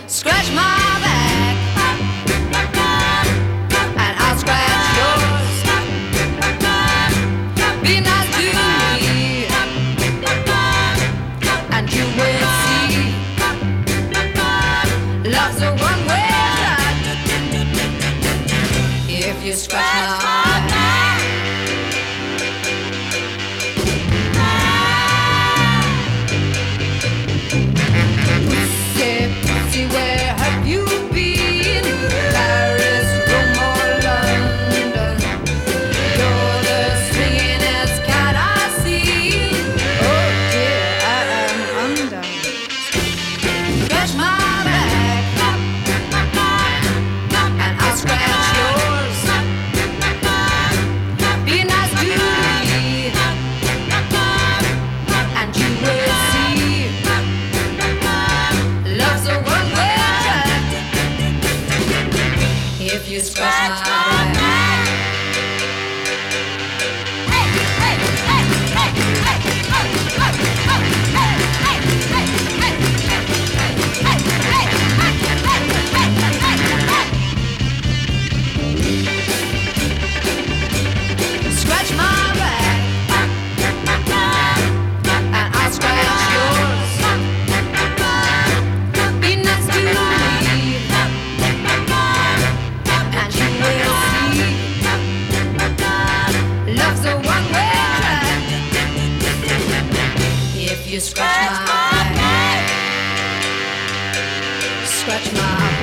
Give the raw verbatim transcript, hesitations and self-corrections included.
Scratch my back, and I'll scratch yours. Be nice to me, and you will see. Love's a one-way ride. If you scratch my back. Pussy, pussy, where have you been? Paris, Rome, or London? You're the swingin'est cat I see. Oh dear, I am undone. Scratch my back, and I'll scratch yours. Be nice to me, and you will see. Love's a one-way ride. If you scratch my back. Scratch my back, and I'll scratch yours. Be nice to me, and you will see. Love's a one-way ride. If you scratch my back, scratch my